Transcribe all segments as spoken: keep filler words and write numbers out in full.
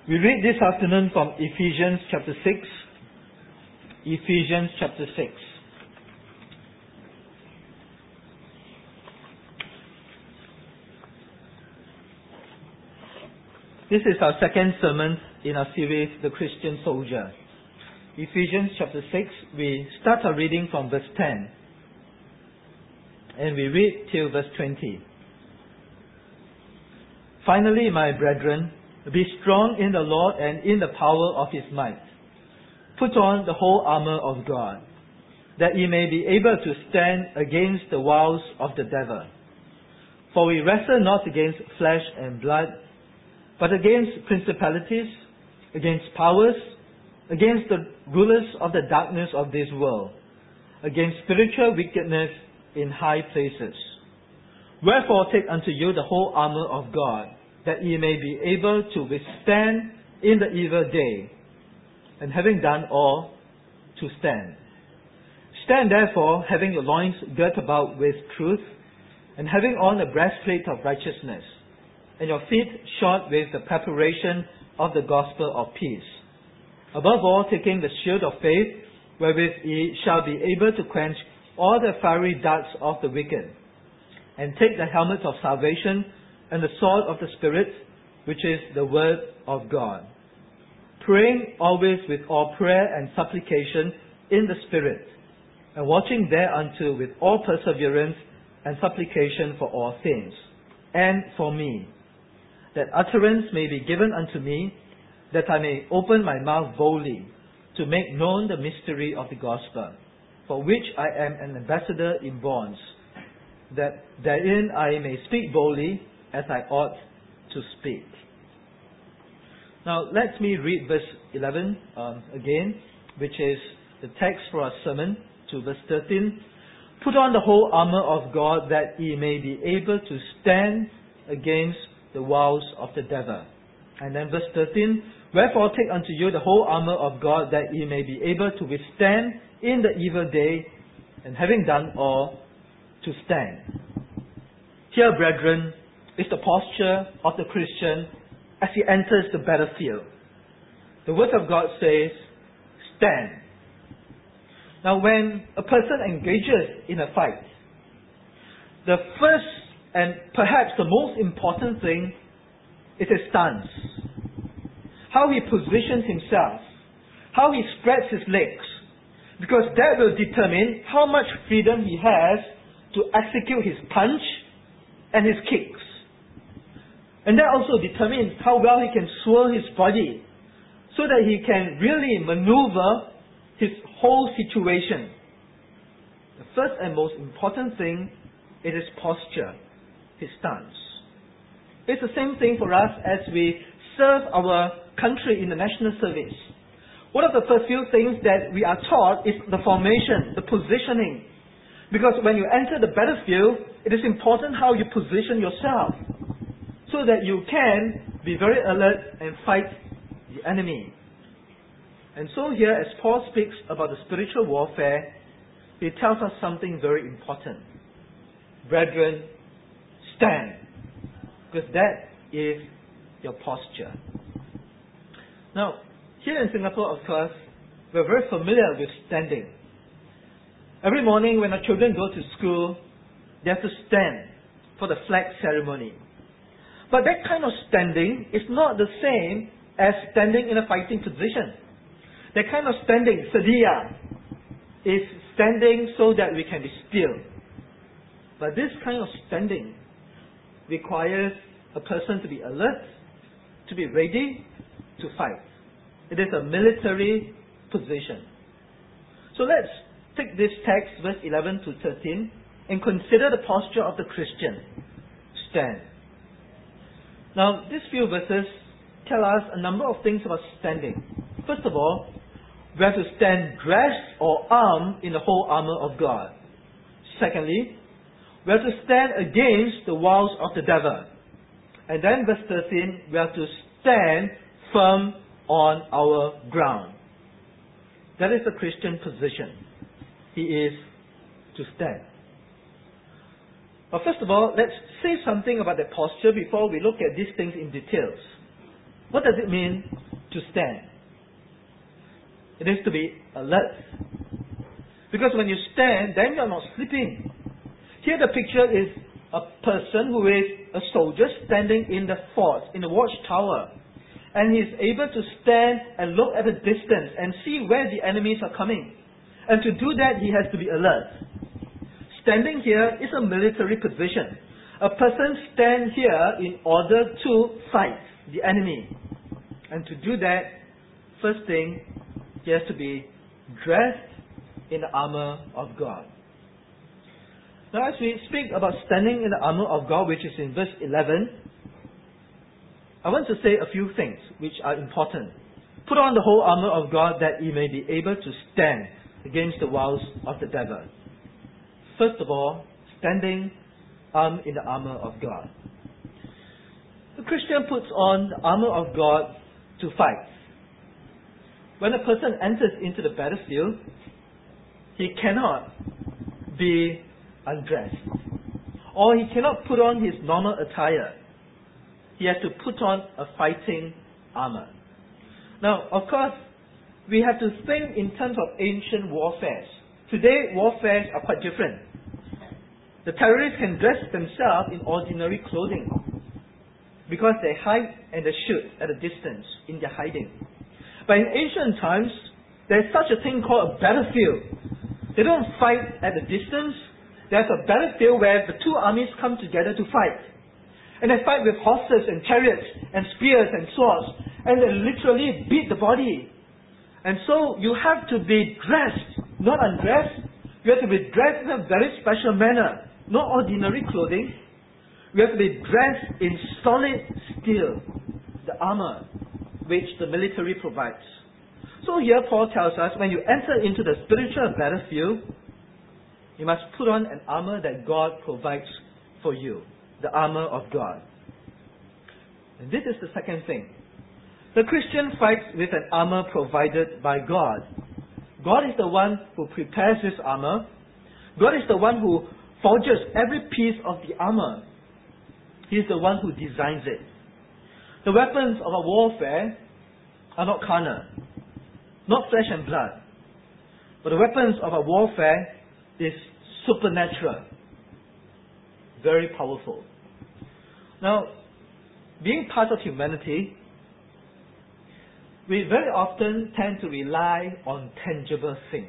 We read this afternoon from Ephesians chapter six. Ephesians chapter six. This is our second sermon in our series, The Christian Soldier. Ephesians chapter six, we start our reading from verse ten. And we read till verse twenty. Finally, my brethren, be strong in the Lord and in the power of His might. Put on the whole armour of God, that ye may be able to stand against the wiles of the devil. For we wrestle not against flesh and blood, but against principalities, against powers, against the rulers of the darkness of this world, against spiritual wickedness in high places. Wherefore take unto you the whole armour of God, that ye may be able to withstand in the evil day, and having done all, to stand. Stand therefore, having your loins girt about with truth, and having on the breastplate of righteousness, and your feet shod with the preparation of the gospel of peace. Above all, taking the shield of faith, wherewith ye shall be able to quench all the fiery darts of the wicked, and take the helmet of salvation and the sword of the Spirit, which is the word of God. Praying always with all prayer and supplication in the Spirit, and watching thereunto with all perseverance and supplication for all things, and for me, that utterance may be given unto me, that I may open my mouth boldly, to make known the mystery of the gospel, for which I am an ambassador in bonds, that therein I may speak boldly, as I ought to speak. Now, let me read verse eleven um, again, which is the text for our sermon, to verse thirteen. Put on the whole armour of God, that ye may be able to stand against the wiles of the devil. And then verse thirteen. Wherefore take unto you the whole armour of God, that ye may be able to withstand in the evil day, and having done all, to stand. Here, brethren, is the posture of the Christian as he enters the battlefield. The Word of God says, stand. Now, when a person engages in a fight, the first and perhaps the most important thing is his stance. How he positions himself, how he spreads his legs, because that will determine how much freedom he has to execute his punch and his kicks. And that also determines how well he can swirl his body, so that he can really maneuver his whole situation. The first and most important thing is his posture, his stance. It's the same thing for us as we serve our country in the national service. One of the first few things that we are taught is the formation, the positioning. Because when you enter the battlefield, it is important how you position yourself, so that you can be very alert and fight the enemy. And so here, as Paul speaks about the spiritual warfare, he tells us something very important. Brethren, stand. Because that is your posture. Now, here in Singapore, of course, we're very familiar with standing. Every morning when our children go to school, they have to stand for the flag ceremony. But that kind of standing is not the same as standing in a fighting position. That kind of standing, sedia, is standing so that we can be still. But this kind of standing requires a person to be alert, to be ready to fight. It is a military position. So let's take this text, verse eleven to thirteen, and consider the posture of the Christian. Stand. Now, these few verses tell us a number of things about standing. First of all, we have to stand dressed or armed in the whole armour of God. Secondly, we have to stand against the wiles of the devil. And then verse thirteen, we have to stand firm on our ground. That is the Christian position. He is to stand. But first of all, let's say something about that posture before we look at these things in details. What does it mean to stand? It is to be alert. Because when you stand, then you are not sleeping. Here the picture is a person who is a soldier standing in the fort, in the watchtower. And he is able to stand and look at a distance and see where the enemies are coming. And to do that, he has to be alert. Standing here is a military position. A person stands here in order to fight the enemy. And to do that, first thing, he has to be dressed in the armor of God. Now, as we speak about standing in the armor of God, which is in verse eleven, I want to say a few things which are important. Put on the whole armor of God that ye may be able to stand against the wiles of the devil. First of all, standing armed in the armor of God. The Christian puts on the armor of God to fight. When a person enters into the battlefield, he cannot be undressed, or he cannot put on his normal attire. He has to put on a fighting armor. Now, of course, we have to think in terms of ancient warfare. Today, warfares are quite different. The terrorists can dress themselves in ordinary clothing because they hide and they shoot at a distance in their hiding. But in ancient times, there's such a thing called a battlefield. They don't fight at a distance. There's a battlefield where the two armies come together to fight. And they fight with horses and chariots and spears and swords. And they literally beat the body. And so you have to be dressed, not undressed. You have to be dressed in a very special manner. Not ordinary clothing. You have to be dressed in solid steel, the armor which the military provides. So here Paul tells us, when you enter into the spiritual battlefield, you must put on an armor that God provides for you, the armor of God. And this is the second thing. The Christian fights with an armor provided by God. God is the one who prepares this armor. God is the one who forges every piece of the armor. He is the one who designs it. The weapons of our warfare are not carnal, not flesh and blood. But the weapons of our warfare is supernatural, very powerful. Now, being part of humanity, we very often tend to rely on tangible things.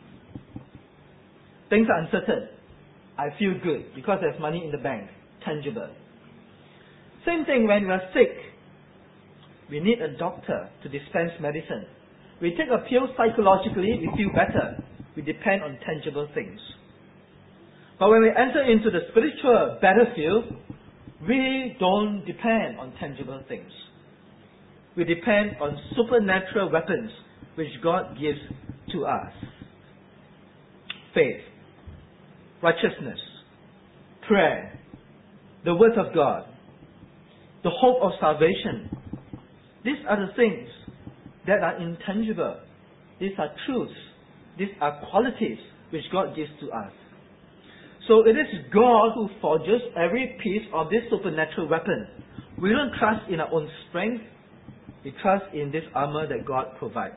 Things are uncertain. I feel good because there's money in the bank. Tangible. Same thing when we are sick. We need a doctor to dispense medicine. We take a pill psychologically, we feel better. We depend on tangible things. But when we enter into the spiritual battlefield, we don't depend on tangible things. We depend on supernatural weapons which God gives to us. Faith, righteousness, prayer, the Word of God, the hope of salvation. These are the things that are intangible. These are truths. These are qualities which God gives to us. So it is God who forges every piece of this supernatural weapon. We don't trust in our own strength. We trust in this armor that God provides.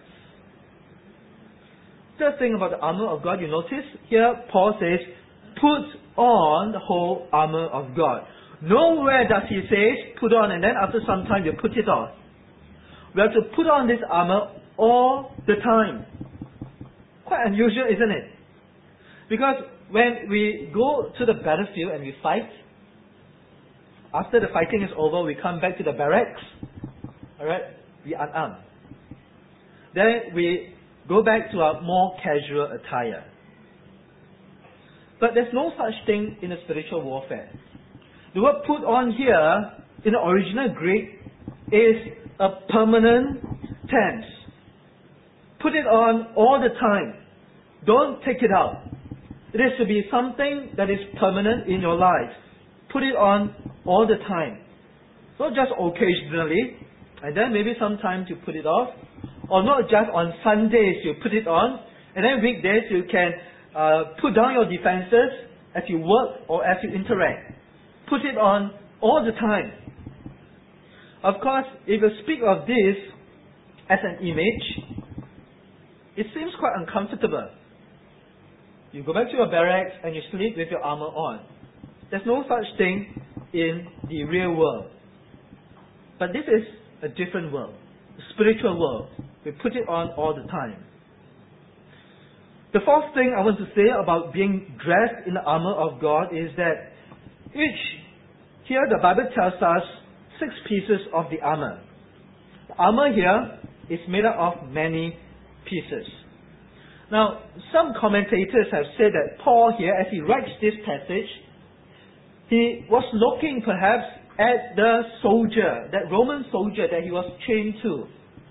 Third thing about the armor of God, you notice here Paul says, put on the whole armor of God. Nowhere does he say, put on and then after some time you put it on. We have to put on this armor all the time. Quite unusual, isn't it? Because when we go to the battlefield and we fight, after the fighting is over, we come back to the barracks. Alright? We unarm. Then we go back to our more casual attire. But there's no such thing in a spiritual warfare. The word put on here, in the original Greek, is a permanent tense. Put it on all the time. Don't take it out. It is to be something that is permanent in your life. Put it on all the time. Not just occasionally, and then maybe sometimes you put it off. Or not just on Sundays you put it on, and then weekdays you can uh, put down your defenses as you work or as you interact. Put it on all the time. Of course, if you speak of this as an image, it seems quite uncomfortable. You go back to your barracks and you sleep with your armor on. There's no such thing in the real world. But this is a different world, a spiritual world. We put it on all the time. The fourth thing I want to say about being dressed in the armor of God is that each, here the Bible tells us six pieces of the armor. The armor here is made up of many pieces. Now, some commentators have said that Paul here, as he writes this passage, he was looking perhaps at the soldier, that Roman soldier that he was chained to.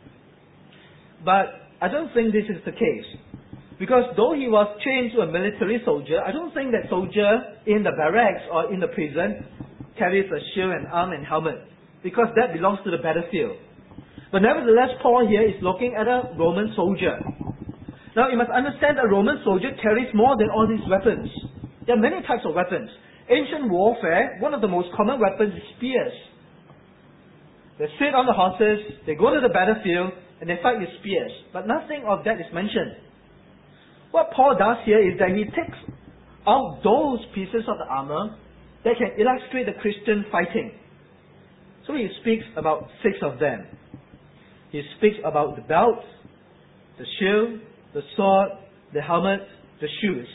But I don't think this is the case. Because though he was chained to a military soldier, I don't think that soldier in the barracks or in the prison carries a shield and arm and helmet. Because that belongs to the battlefield. But nevertheless, Paul here is looking at a Roman soldier. Now you must understand that a Roman soldier carries more than all these weapons. There are many types of weapons. Ancient warfare, one of the most common weapons is spears. They sit on the horses, they go to the battlefield, and they fight with spears. But nothing of that is mentioned. What Paul does here is that he takes out those pieces of the armor that can illustrate the Christian fighting. So he speaks about six of them. He speaks about the belt, the shield, the sword, the helmet, the shoes.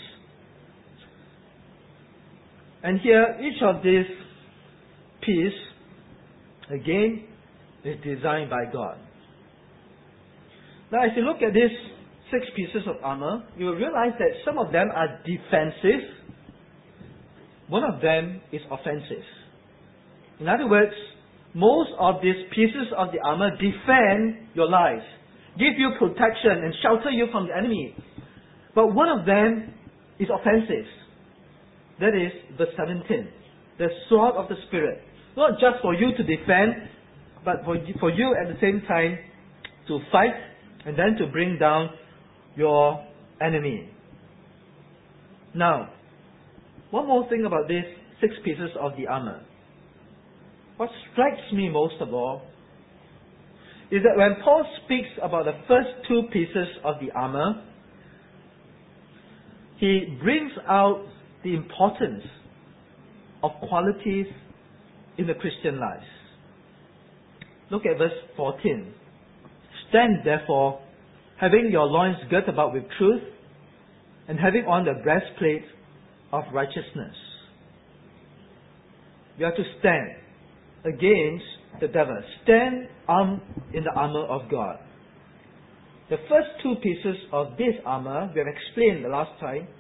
And here, each of these pieces, again, is designed by God. Now, as you look at these six pieces of armor, you will realize that some of them are defensive. One of them is offensive. In other words, most of these pieces of the armor defend your life, give you protection and shelter you from the enemy. But one of them is offensive. That is verse seventeen. The sword of the Spirit. Not just for you to defend, but for you, for you at the same time to fight and then to bring down your enemy. Now, one more thing about these six pieces of the armor. What strikes me most of all is that when Paul speaks about the first two pieces of the armor, he brings out the importance of qualities in the Christian life. Look at verse fourteen. Stand therefore, having your loins girt about with truth, and having on the breastplate of righteousness. You have to stand against the devil. Stand armed in the armor of God. The first two pieces of this armor, we have explained the last time,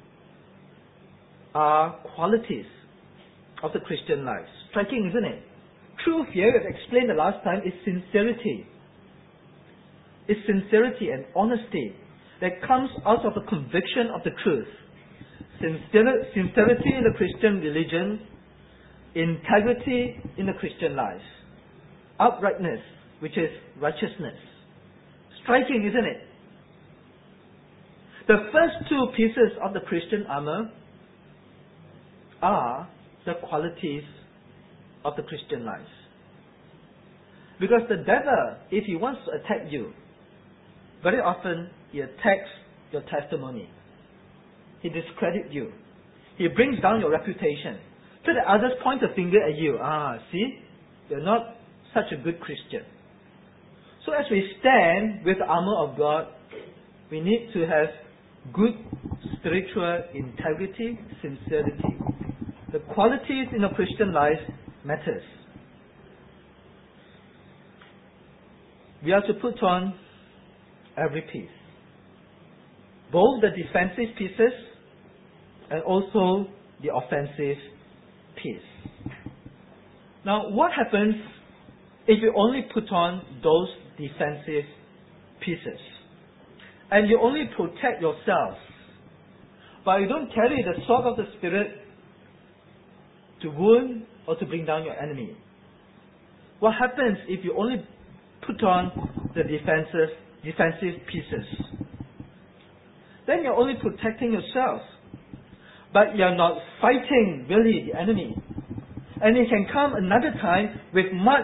are qualities of the Christian life. Striking, isn't it? Truth here, we have explained the last time, is sincerity. It's sincerity and honesty that comes out of the conviction of the truth. Sincerity in the Christian religion, integrity in the Christian life, uprightness, which is righteousness. Striking, isn't it? The first two pieces of the Christian armor are the qualities of the Christian life. Because the devil, if he wants to attack you, very often he attacks your testimony. He discredits you. He brings down your reputation. So that others point a finger at you. Ah, see? You're not such a good Christian. So as we stand with the armor of God, we need to have good spiritual integrity, sincerity. The qualities in a Christian life matters. We are to put on every piece. Both the defensive pieces and also the offensive piece. Now, what happens if you only put on those defensive pieces and you only protect yourself, but you don't carry the sword of the Spirit to wound or to bring down your enemy? What happens if you only put on the defensive defensive pieces? Then you're only protecting yourself, but you're not fighting really the enemy. And it can come another time with much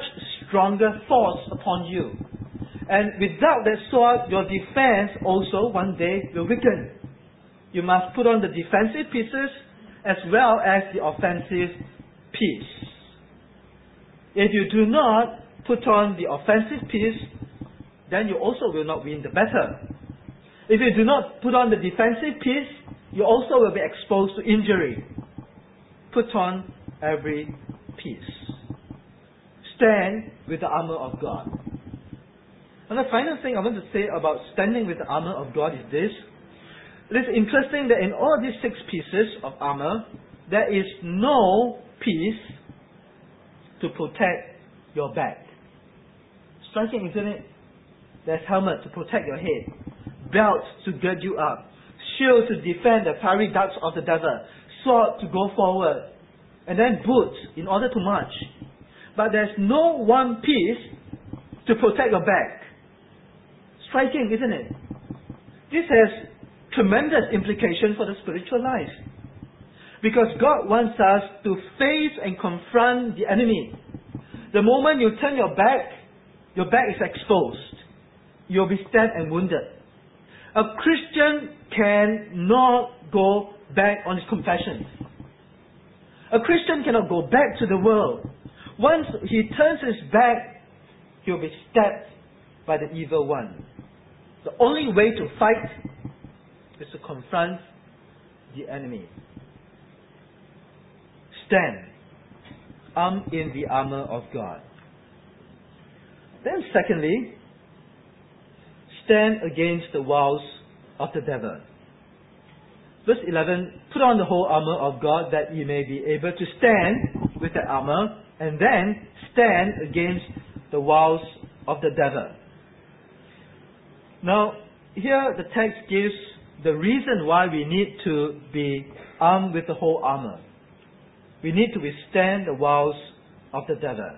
stronger force upon you. And without that sword, your defense also one day will weaken. You must put on the defensive pieces as well as the offensive piece. If you do not put on the offensive piece, then you also will not win the battle. If you do not put on the defensive piece, you also will be exposed to injury. Put on every piece. Stand with the armor of God. And the final thing I want to say about standing with the armor of God is this. It is interesting that in all these six pieces of armor, there is no piece to protect your back. Striking, isn't it? There's helmet to protect your head, belt to gird you up, shield to defend the fiery darts of the devil, sword to go forward, and then boots in order to march. But there's no one piece to protect your back. Striking, isn't it? This has tremendous implications for the spiritual life. Because God wants us to face and confront the enemy. The moment you turn your back, your back is exposed. You'll be stabbed and wounded. A Christian cannot go back on his confession. A Christian cannot go back to the world. Once he turns his back, he'll be stabbed by the evil one. The only way to fight is to confront the enemy. Stand, armed in the armor of God. Then secondly, stand against the wiles of the devil. Verse eleven, put on the whole armor of God that ye may be able to stand with the armor, and then stand against the wiles of the devil. Now, here the text gives the reason why we need to be armed with the whole armor. We need to withstand the wiles of the devil.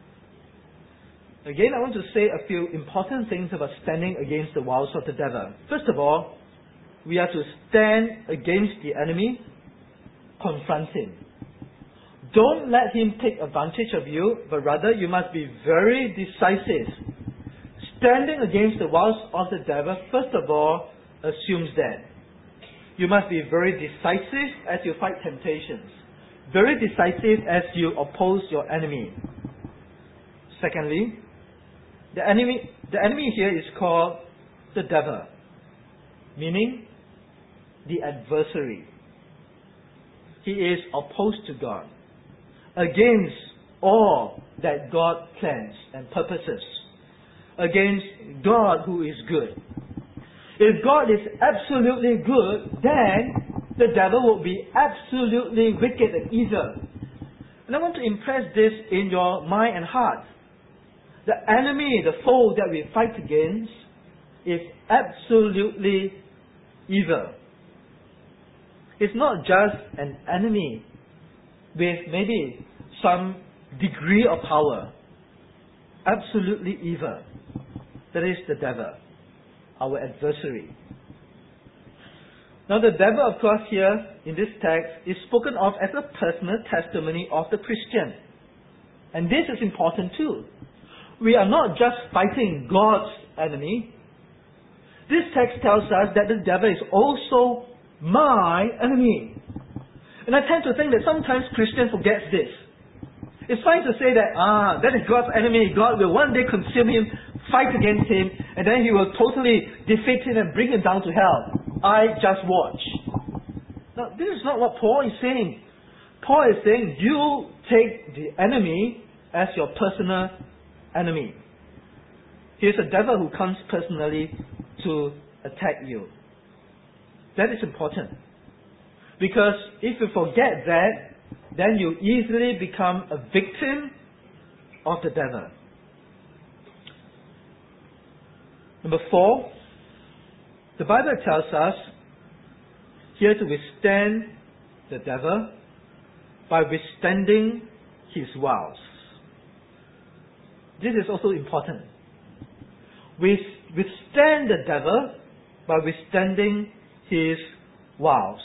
Again, I want to say a few important things about standing against the wiles of the devil. First of all, we are to stand against the enemy, confront him. Don't let him take advantage of you, but rather you must be very decisive. Standing against the wiles of the devil, first of all, assumes that you must be very decisive as you fight temptations. Very decisive as you oppose your enemy. Secondly, the enemy, the enemy here is called the devil, meaning the adversary. He is opposed to God, against all that God plans and purposes, against God who is good. If God is absolutely good, then the devil will be absolutely wicked and evil. And I want to impress this in your mind and heart. The enemy, the foe that we fight against, is absolutely evil. It's not just an enemy with maybe some degree of power. Absolutely evil. That is the devil, our adversary. Now the devil, of course, here in this text is spoken of as a personal testimony of the Christian. And this is important too. We are not just fighting God's enemy. This text tells us that the devil is also my enemy. And I tend to think that sometimes Christians forget this. It's fine to say that, ah, that is God's enemy. God will one day consume him, fight against him, and then he will totally defeat him and bring him down to hell. I just watch. Now, this is not what Paul is saying. Paul is saying, you take the enemy as your personal enemy. He is a devil who comes personally to attack you. That is important. Because if you forget that, then you easily become a victim of the devil. Number four, the Bible tells us here to withstand the devil by withstanding his wiles. This is also important. We withstand the devil by withstanding his wiles.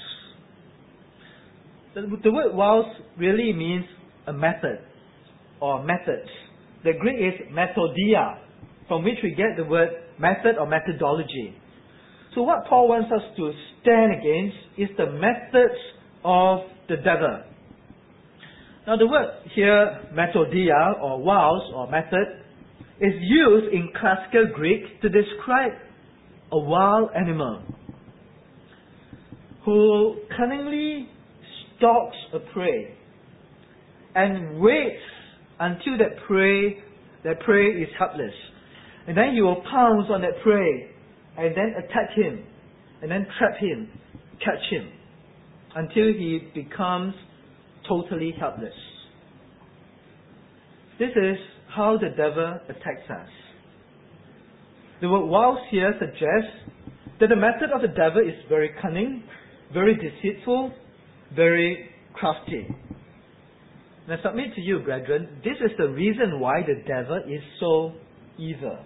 The, the word wiles really means a method or methods. The Greek is methodia, from which we get the word method or methodology. So what Paul wants us to stand against is the methods of the devil. Now the word here, methodia or wiles or method, is used in classical Greek to describe a wild animal who cunningly stalks a prey and waits until that prey, that prey is helpless. And then he will pounce on that prey and then attack him and then trap him, catch him until he becomes totally helpless. This is how the devil attacks us. The word wiles here suggests that the method of the devil is very cunning, very deceitful, very crafty. And I submit to you, brethren, this is the reason why the devil is so evil.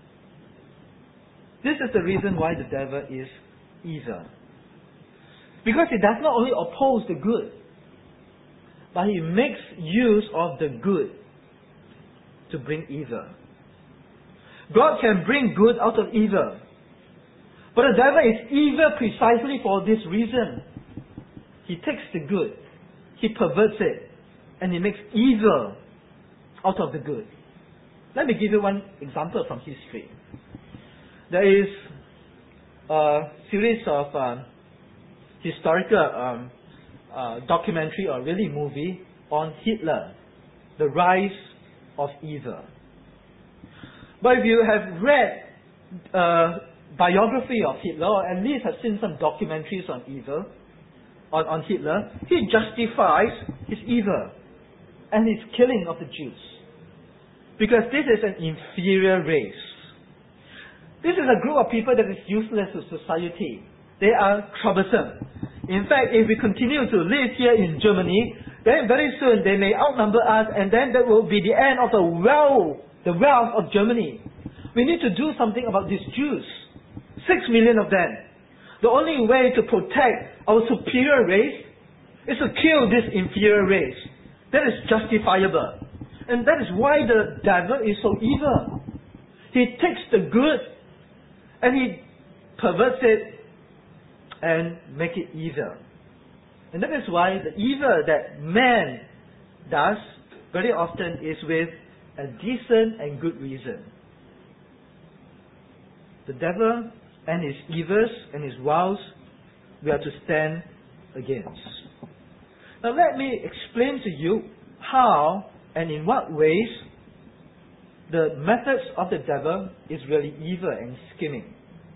This is the reason why the devil is evil. Because he does not only oppose the good, but he makes use of the good to bring evil. God can bring good out of evil. But the devil is evil precisely for this reason. He takes the good, he perverts it, and he makes evil out of the good. Let me give you one example from history. There is a series of um, historical um, uh, documentary or really movie on Hitler, the rise of evil. But if you have read a biography of Hitler, or at least have seen some documentaries on evil, on, on Hitler, he justifies his evil and his killing of the Jews. Because this is an inferior race. This is a group of people that is useless to society. They are troublesome. In fact, if we continue to live here in Germany, then very soon they may outnumber us, and then that will be the end of the wealth, the wealth of Germany. We need to do something about these Jews. Six million of them. The only way to protect our superior race is to kill this inferior race. That is justifiable. And that is why the devil is so evil. He takes the good and he perverts it and make it evil. And that is why the evil that man does very often is with a decent and good reason. The devil and his evils and his wiles we are to stand against. Now let me explain to you how and in what ways the methods of the devil is really evil and scheming.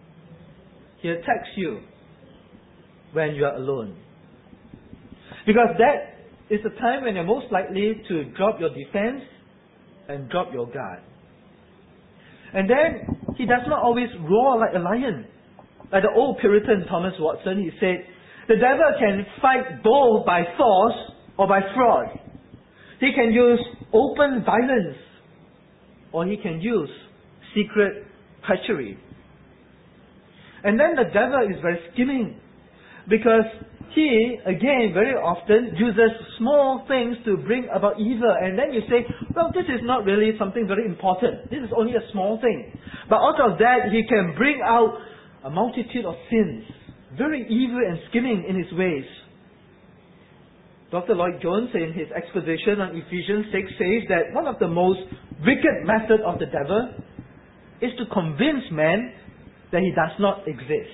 He attacks you when you are alone. Because that is the time when you're most likely to drop your defense and drop your guard. And then he does not always roar like a lion. Like the old Puritan Thomas Watson, he said, the devil can fight both by force or by fraud. He can use open violence or he can use secret treachery. And then the devil is very scheming because he, again, very often uses small things to bring about evil. And then you say, well, this is not really something very important. This is only a small thing. But out of that, he can bring out a multitude of sins. Very evil and scheming in his ways. Doctor Lloyd Jones, in his exposition on Ephesians six, says that one of the most wicked methods of the devil is to convince man that he does not exist.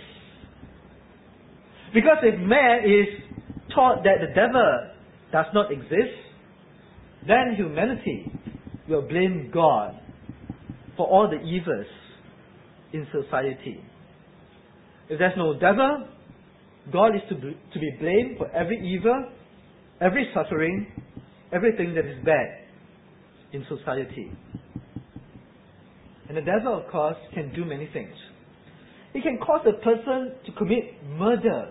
Because if man is taught that the devil does not exist, then humanity will blame God for all the evils in society. If there's no devil, God is to be, to be blamed for every evil, every suffering, everything that is bad in society. And the devil, of course, can do many things. He can cause a person to commit murder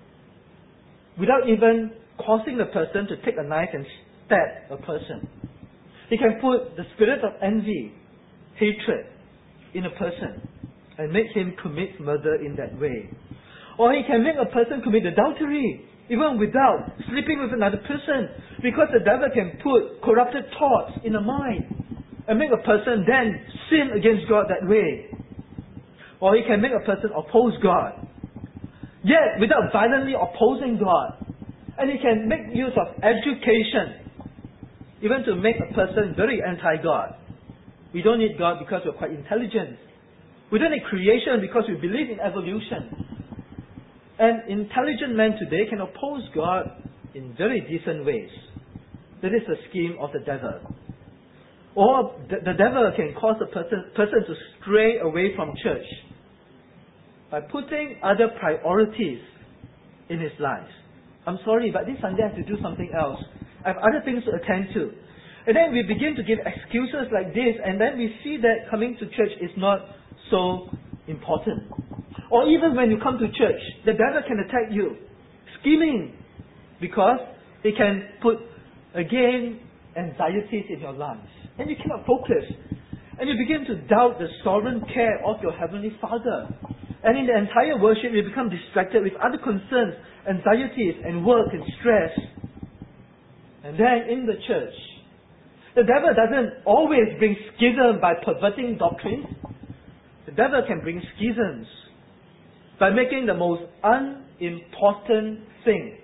without even causing the person to take a knife and stab a person. He can put the spirit of envy, hatred in a person and make him commit murder in that way. Or he can make a person commit adultery even without sleeping with another person, because the devil can put corrupted thoughts in the mind and make a person then sin against God that way. Or he can make a person oppose God, yet without violently opposing God. And he can make use of education, even to make a person very anti-God. We don't need God because we're quite intelligent. We don't need creation because we believe in evolution. And intelligent men today can oppose God in very decent ways. That is the scheme of the devil. Or the, the devil can cause a person, person to stray away from church by putting other priorities in his life. I'm sorry, but this Sunday I have to do something else. I have other things to attend to. And then we begin to give excuses like this, and then we see that coming to church is not so important. Or even when you come to church, the devil can attack you, scheming, because he can put, again, anxieties in your lives. And you cannot focus. And you begin to doubt the sovereign care of your Heavenly Father. And in the entire worship, you become distracted with other concerns, anxieties, and work and stress. And then in the church, the devil doesn't always bring schism by perverting doctrines. The devil can bring schisms by making the most unimportant thing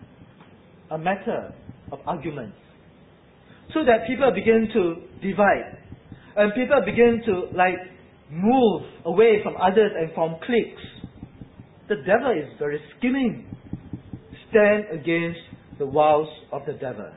a matter of arguments. So that people begin to divide. And people begin to like move away from others and from cliques. The devil is very scheming. Stand against the wiles of the devil.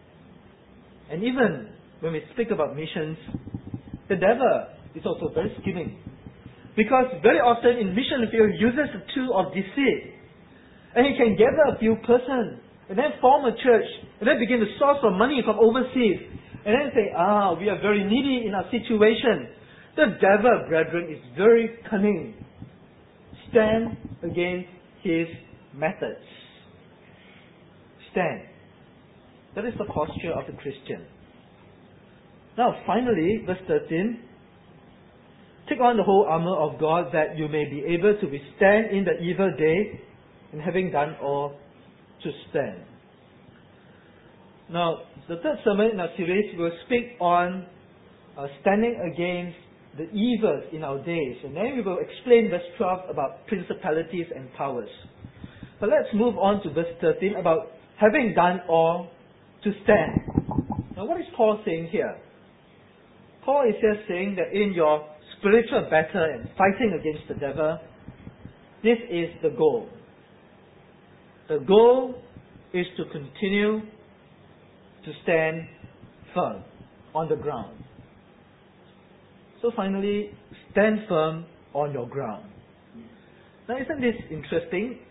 And even when we speak about missions, the devil is also very scheming. Because very often in mission field, he uses the tool of deceit. And he can gather a few persons, and then form a church, and then begin to source for money from overseas, and then say, ah, we are very needy in our situation. The devil, brethren, is very cunning. Stand against his methods. Stand. That is the posture of the Christian. Now, finally, verse thirteen. Take on the whole armor of God that you may be able to withstand in the evil day, and having done all, to stand. Now, the third sermon in our series will speak on uh, standing against the evils in our days. And then we will explain verse twelve about principalities and powers. But let's move on to verse thirteen about having done all, to stand. Now, what is Paul saying here? Paul is here saying that in your spiritual battle and fighting against the devil, this is the goal. The goal is to continue to stand firm on the ground. So finally, stand firm on your ground. Now, isn't this interesting?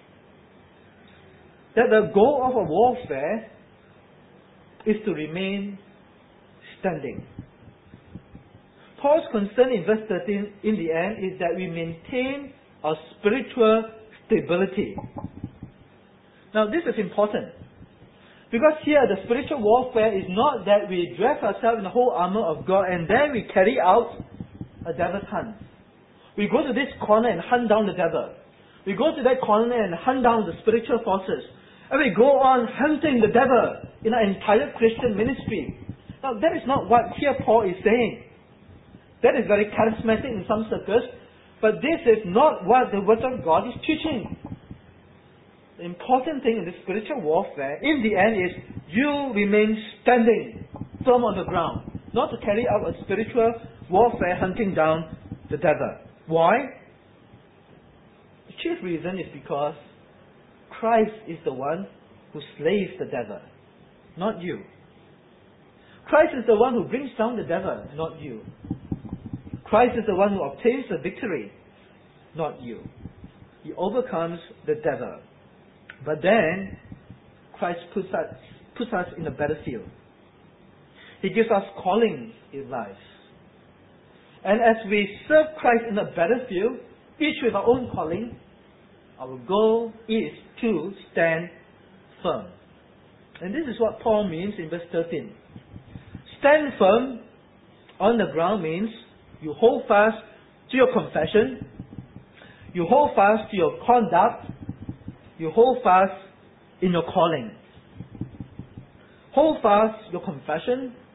That the goal of a warfare is to remain standing. Paul's concern in verse thirteen in the end is that we maintain our spiritual stability. Now, this is important. Because here the spiritual warfare is not that we dress ourselves in the whole armor of God and then we carry out a devil's hunt. We go to this corner and hunt down the devil. We go to that corner and hunt down the spiritual forces. And we go on hunting the devil in our entire Christian ministry. Now, that is not what here Paul is saying. That is very charismatic in some circles, but this is not what the Word of God is teaching. The important thing in this spiritual warfare, in the end, is you remain standing firm on the ground, not to carry out a spiritual warfare hunting down the devil. Why? The chief reason is because Christ is the one who slays the devil, not you. Christ is the one who brings down the devil, not you. Christ is the one who obtains the victory, not you. He overcomes the devil. But then, Christ puts us, puts us in a battlefield. He gives us callings in life. And as we serve Christ in the battlefield, each with our own calling, our goal is to stand firm. And this is what Paul means in verse thirteen. Stand firm on the ground means you hold fast to your confession, you hold fast to your conduct, you hold fast in your calling. Hold fast your confession,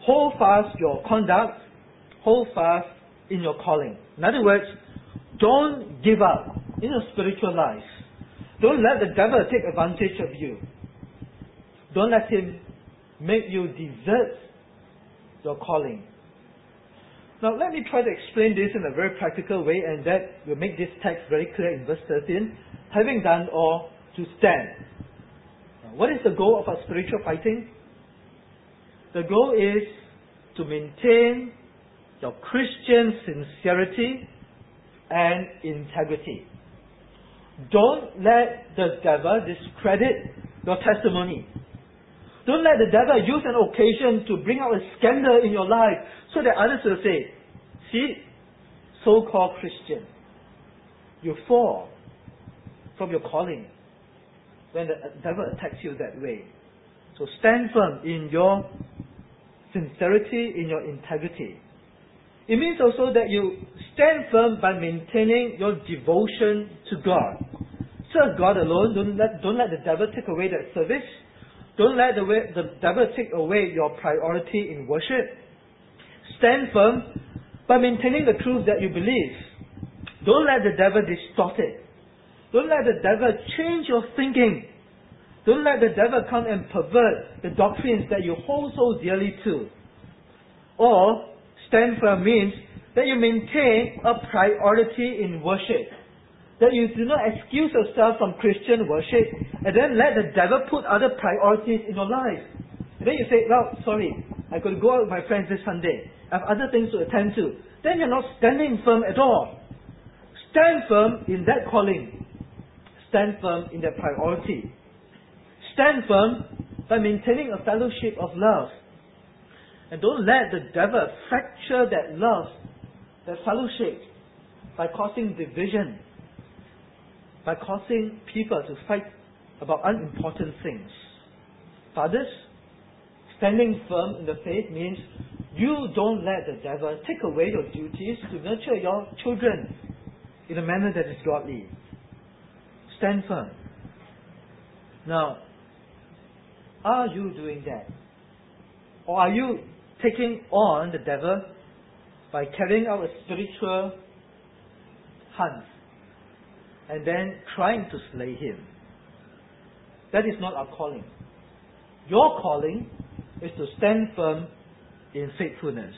hold fast your conduct, hold fast in your calling. In other words, don't give up in your spiritual life. Don't let the devil take advantage of you. Don't let him make you desert your calling. Now let me try to explain this in a very practical way, and that will make this text very clear in verse thirteen. Having done all, to stand. Now, what is the goal of our spiritual fighting? The goal is to maintain your Christian sincerity and integrity. Don't let the devil discredit your testimony. Don't let the devil use an occasion to bring out a scandal in your life so that others will say, see, so-called Christian, you fall from your calling when the devil attacks you that way. So stand firm in your sincerity, in your integrity. It means also that you stand firm by maintaining your devotion to God. Serve God alone. Don't let, don't let the devil take away that service. Don't let the, way, the devil take away your priority in worship. Stand firm by maintaining the truth that you believe. Don't let the devil distort it. Don't let the devil change your thinking. Don't let the devil come and pervert the doctrines that you hold so dearly to. Or, stand firm means that you maintain a priority in worship. That you do not excuse yourself from Christian worship and then let the devil put other priorities in your life. And then you say, well, sorry, I got to go out with my friends this Sunday. I have other things to attend to. Then you're not standing firm at all. Stand firm in that calling. Stand firm in that priority. Stand firm by maintaining a fellowship of love. And don't let the devil fracture that love, that fellowship, by causing division, by causing people to fight about unimportant things. Fathers, standing firm in the faith means you don't let the devil take away your duties to nurture your children in a manner that is godly. Stand firm. Now, are you doing that? Or are you taking on the devil by carrying out a spiritual hunt and then trying to slay him? That is not our calling. Your calling is to stand firm in faithfulness.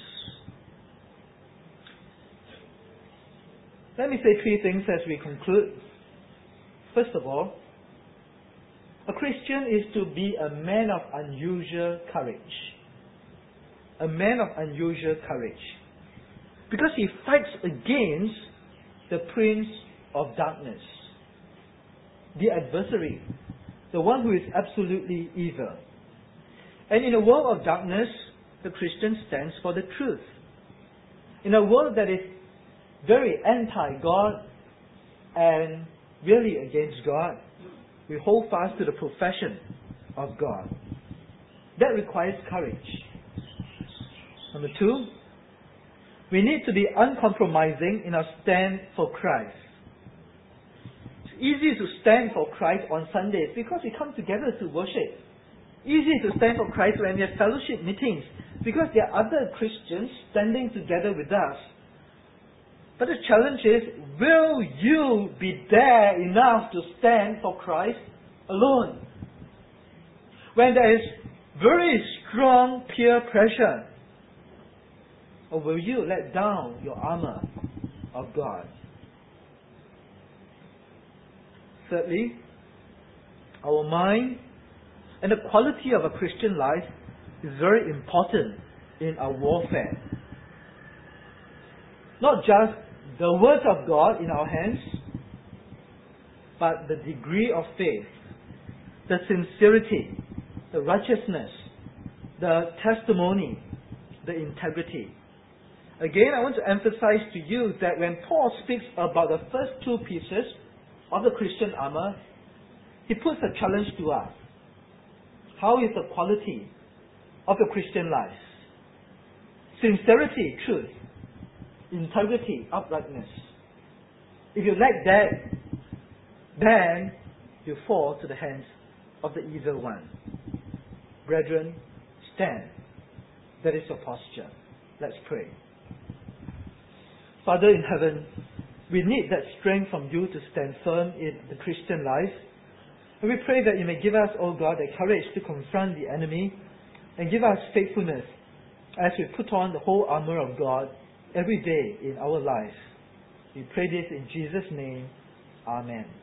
Let me say three things as we conclude. First of all, a Christian is to be a man of unusual courage. A man of unusual courage. Because he fights against the prince of darkness, the adversary, the one who is absolutely evil. And in a world of darkness, the Christian stands for the truth. In a world that is very anti-God and really against God, we hold fast to the profession of God. That requires courage. Number two, we need to be uncompromising in our stand for Christ. It's easy to stand for Christ on Sundays because we come together to worship. Easy to stand for Christ when we have fellowship meetings because there are other Christians standing together with us. But the challenge is, will you be there enough to stand for Christ alone? When there is very strong peer pressure, or will you let down your armor of God? Thirdly, our mind and the quality of a Christian life is very important in our warfare. Not just the words of God in our hands, but the degree of faith, the sincerity, the righteousness, the testimony, the integrity. Again, I want to emphasize to you that when Paul speaks about the first two pieces of the Christian armor, he puts a challenge to us. How is the quality of the Christian life? Sincerity, truth. Integrity, uprightness. If you lack that, then you fall to the hands of the evil one. Brethren, stand. That is your posture. Let's pray. Father in heaven, we need that strength from you to stand firm in the Christian life. And we pray that you may give us, O God, the courage to confront the enemy and give us faithfulness as we put on the whole armor of God every day in our life. We pray this in Jesus' name. Amen.